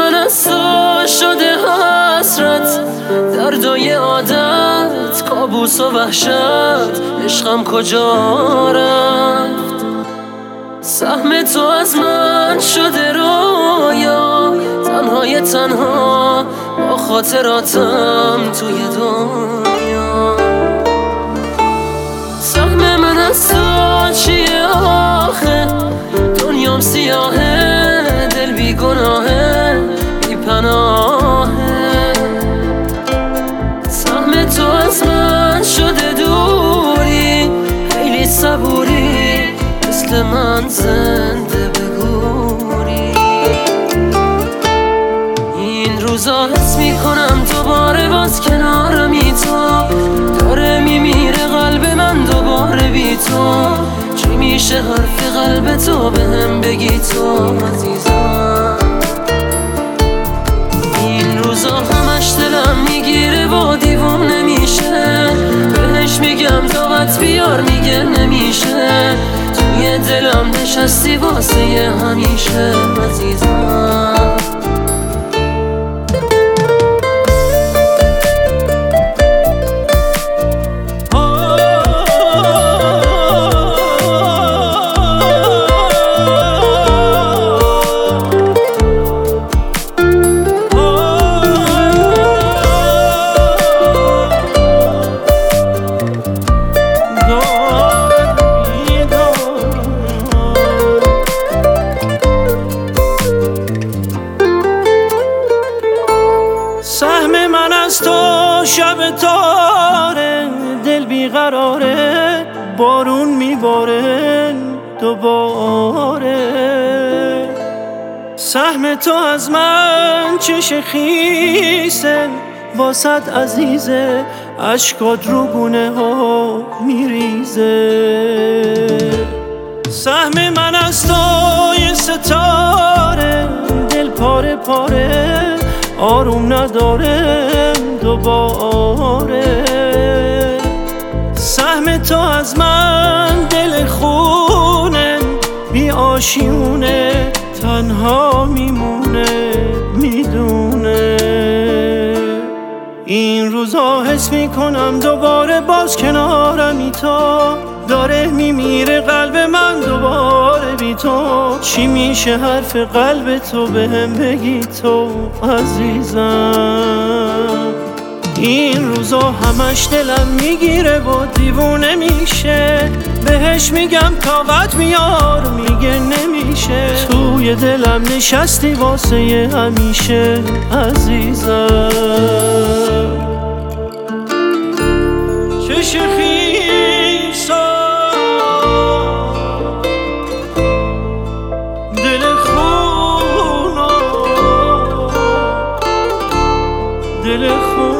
من از تو شده حسرت، دردای عادت، کابوس و وحشت، عشقم کجا رفت؟ سهم تو از من شده رویا، تنهای تنها با خاطراتم توی دنیا. سهم من از تو چیه آخه؟ دنیام سیاهه، دل بی گناهه، بی پناهه. سهم تو از من شده دوری، خیلی صبوری، مثل من زنده بگوری. این روزا حس میکنم دوباره باز کنارمی تو، داره میمیره قلب من دوباره بی تو. چی میشه حرف قلب تو بهم بگی تو عزیزم؟ این روزا همش دلم میگیره و دیوونه میشه، بهش میگم طاقت بیار میگه نمیشه. توی دلم نشستی واسه همیشه عزیزم. سهم من از تو شب تاره، دل بیقراره، بارون میباره دوباره. سهم تو از من چش خیسه، واسط عزیزه، اشکات رو گونه ها میریزه. سهم من از تو یه ستاره، دل پاره پاره، آروم نداره دوباره. سهم تو از من دل خونه، بی آشیونه، تنها میمونه میدونه. این روزا حس میکنم دوباره باز کنارمی تو، داره میمیره قلب من دوباره بی تو. چی میشه حرف قلب تو بهم بگی تو عزیزم؟ این روزا همش دلم میگیره و دیوونه میشه، بهش میگم طاقت بیار میگه نمیشه. توی دلم نشستی واسه همیشه عزیزم. چش خیسا، دل خونا، دل خونا.